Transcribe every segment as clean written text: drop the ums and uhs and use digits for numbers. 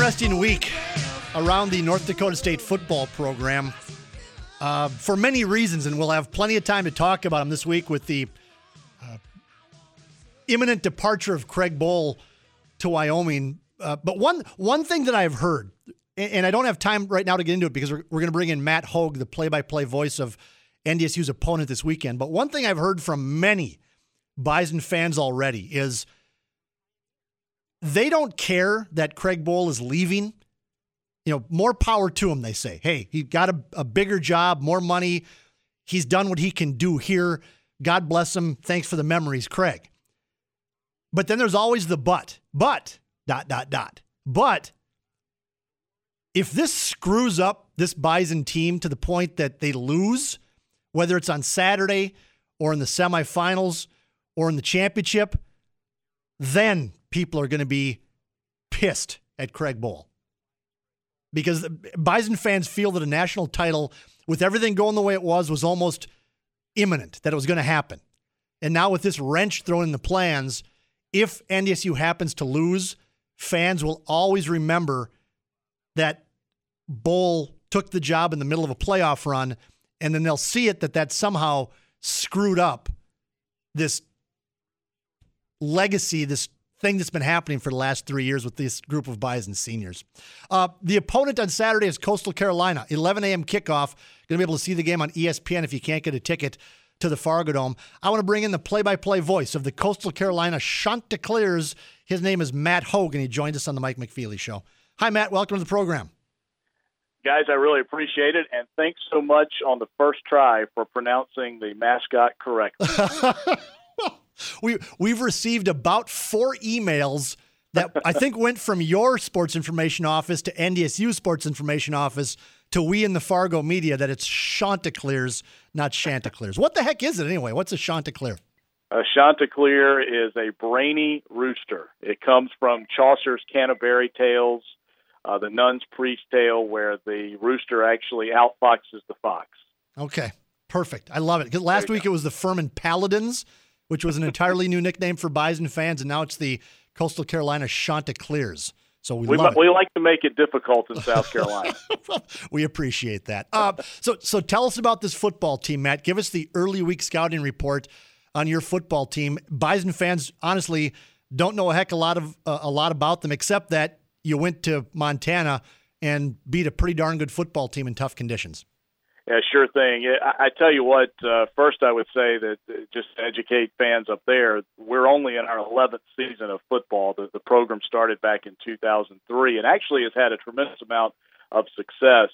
interesting week around the North Dakota State football program for many reasons, and we'll have plenty of time to talk about them this week with the imminent departure of Craig Bohl to Wyoming. But one thing that I've heard, and I don't have time right now to get into it because we're going to bring in Matt Hogue, the play-by-play voice of NDSU's opponent this weekend. But one thing I've heard from many Bison fans already is they don't care that Craig Bohl is leaving. You know, more power to him, they say. Hey, he got a bigger job, more money. He's done what he can do here. God bless him. Thanks for the memories, Craig. But then there's always the but. But, ... But if this screws up this Bison team to the point that they lose, whether it's on Saturday or in the semifinals or in the championship, then people are going to be pissed at Craig Bohl. Because Bison fans feel that a national title, with everything going the way it was almost imminent, that it was going to happen. And now with this wrench thrown in the plans, if NDSU happens to lose, fans will always remember that Bohl took the job in the middle of a playoff run, and then they'll see it that somehow screwed up this legacy, this thing that's been happening for the last 3 years with this group of Bison seniors. The opponent on Saturday is Coastal Carolina. 11 a.m. kickoff. Going to be able to see the game on ESPN if you can't get a ticket to the Fargo Dome. I want to bring in the play-by-play voice of the Coastal Carolina Chanticleers. His name is Matt Hogue, and he joined us on the Mike McFeely Show. Hi, Matt. Welcome to the program. Guys, I really appreciate it, and thanks so much on the first try for pronouncing the mascot correctly. We've received about 4 emails that I think went from your sports information office to NDSU sports information office to we in the Fargo media that it's Chanticleers, not Chanticleers. What the heck is it anyway? What's a Chanticleer? A Chanticleer is a brainy rooster. It comes from Chaucer's Canterbury Tales, the Nun's Priest Tale, where the rooster actually outfoxes the fox. Okay, perfect. I love it. 'Cause last week it was the Furman Paladins, which was an entirely new nickname for Bison fans, and now it's the Coastal Carolina Chanticleers. So we love it. We like to make it difficult in South Carolina. We appreciate that. So tell us about this football team, Matt. Give us the early week scouting report on your football team. Bison fans, honestly, don't know a heck of a lot about them, except that you went to Montana and beat a pretty darn good football team in tough conditions. Yeah, sure thing. I tell you what, first I would say that just to educate fans up there, we're only in our 11th season of football. The program started back in 2003 and actually has had a tremendous amount of success,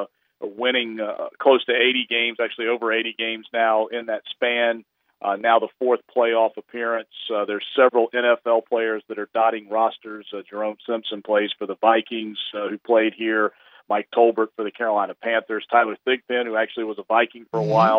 winning close to 80 games, actually over 80 games now in that span. Now the 4th playoff appearance. There's several NFL players that are dotting rosters. Jerome Simpson plays for the Vikings, who played here. Mike Tolbert for the Carolina Panthers, Tyler Thigpen, who actually was a Viking for a while,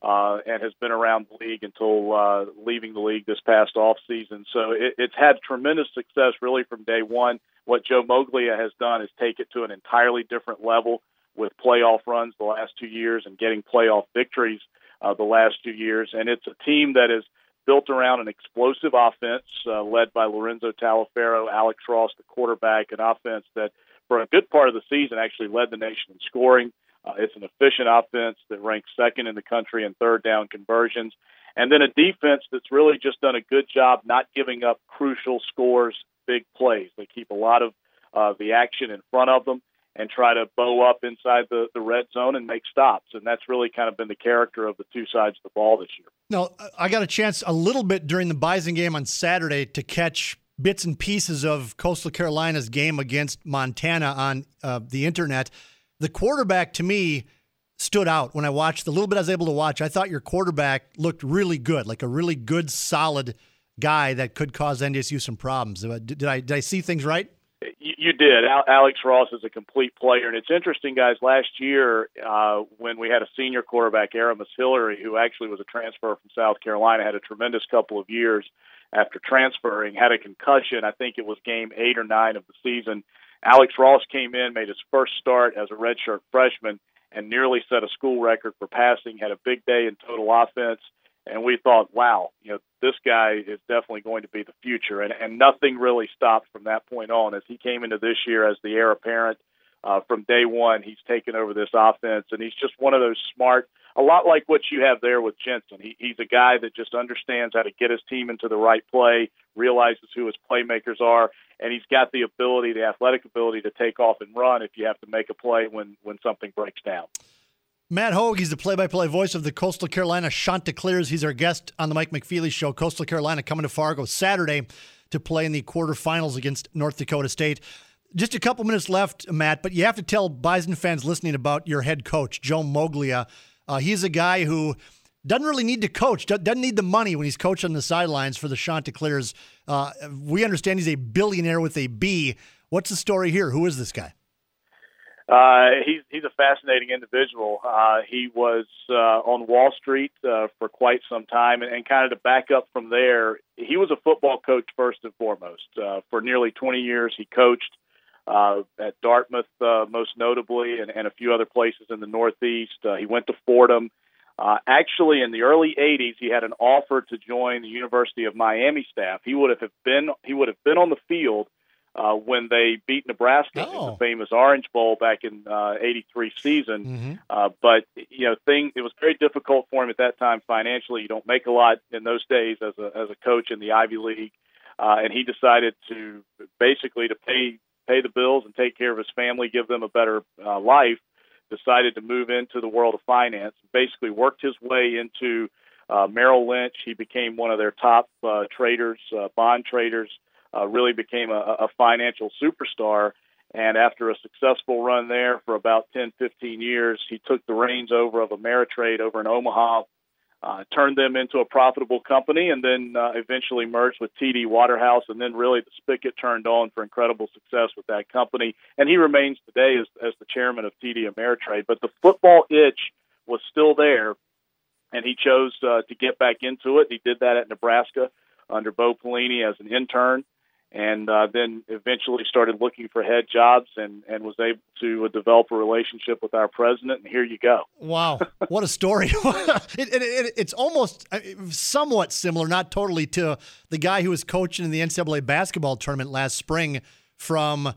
and has been around the league until leaving the league this past offseason. So it's had tremendous success really from day one. What Joe Moglia has done is take it to an entirely different level with playoff runs the last 2 years and getting playoff victories the last 2 years. And it's a team that is built around an explosive offense led by Lorenzo Talaferro, Alex Ross, the quarterback, an offense that for a good part of the season actually led the nation in scoring. It's an efficient offense that ranks second in the country in third down conversions. And then a defense that's really just done a good job not giving up crucial scores, big plays. They keep a lot of the action in front of them and try to bow up inside the red zone and make stops. And that's really kind of been the character of the two sides of the ball this year. Now, I got a chance a little bit during the Bison game on Saturday to catch bits and pieces of Coastal Carolina's game against Montana on the internet. The quarterback, to me, stood out when I watched the little bit I was able to watch. I thought your quarterback looked really good, like a really good, solid guy that could cause NDSU some problems. Did I see things right? You did. Alex Ross is a complete player. And it's interesting, guys, last year when we had a senior quarterback, Aramis Hillary, who actually was a transfer from South Carolina, had a tremendous couple of years after transferring, had a concussion. I think it was game 8 or 9 of the season. Alex Ross came in, made his first start as a redshirt freshman, and nearly set a school record for passing, had a big day in total offense, And we thought, wow, this guy is definitely going to be the future. And nothing really stopped from that point on. As he came into this year as the heir apparent, from day one, he's taken over this offense. And he's just one of those smart, a lot like what you have there with Jensen. He's a guy that just understands how to get his team into the right play, realizes who his playmakers are, and he's got the ability, the athletic ability to take off and run if you have to make a play when something breaks down. Matt Hogue, he's the play-by-play voice of the Coastal Carolina Chanticleers. He's our guest on the Mike McFeely Show. Coastal Carolina coming to Fargo Saturday to play in the quarterfinals against North Dakota State. Just a couple minutes left, Matt, but you have to tell Bison fans listening about your head coach, Joe Moglia. He's a guy who doesn't really need to coach, doesn't need the money when he's coaching on the sidelines for the Chanticleers. We understand he's a billionaire with a B. What's the story here? Who is this guy? He's a fascinating individual. He was on Wall Street for quite some time, and kind of to back up from there, he was a football coach first and foremost. For nearly 20 years, he coached at Dartmouth, most notably, and a few other places in the Northeast. He went to Fordham. Actually, in the early 80s, he had an offer to join the University of Miami staff. He would have been on the field when they beat Nebraska in the famous Orange Bowl back in '83 season. Mm-hmm. But it was very difficult for him at that time financially. You don't make a lot in those days as a coach in the Ivy League, and he decided to basically to pay the bills and take care of his family, give them a better life. Decided to move into the world of finance. Basically, worked his way into Merrill Lynch. He became one of their top traders, bond traders. Really became a financial superstar. And after a successful run there for about 10, 15 years, he took the reins over of Ameritrade over in Omaha, turned them into a profitable company, and then eventually merged with TD Waterhouse. And then really the spigot turned on for incredible success with that company. And he remains today as the chairman of TD Ameritrade. But the football itch was still there, and he chose to get back into it. He did that at Nebraska under Bo Pelini as an intern. And then eventually started looking for head jobs and was able to develop a relationship with our president, and here you go. Wow, what a story. It's almost somewhat similar, not totally, to the guy who was coaching in the NCAA basketball tournament last spring from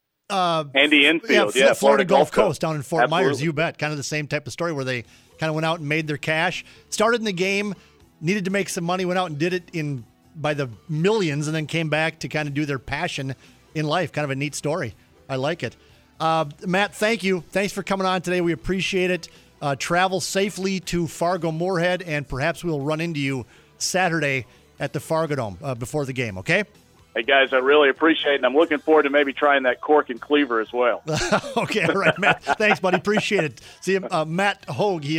Andy Enfield, Florida Gulf Coast down in Fort Absolutely. Myers, you bet. Kind of the same type of story where they kind of went out and made their cash, started in the game, needed to make some money, went out and did it by the millions, and then came back to kind of do their passion in life. Kind of a neat story. I like it. Matt, thank you. Thanks for coming on today. We appreciate it. Travel safely to Fargo-Moorhead, and perhaps we'll run into you Saturday at the Fargo Dome before the game, okay? Hey, guys, I really appreciate it, and I'm looking forward to maybe trying that cork and cleaver as well. Okay, all right, Matt. Thanks, buddy. Appreciate it. See you, Matt Hogue.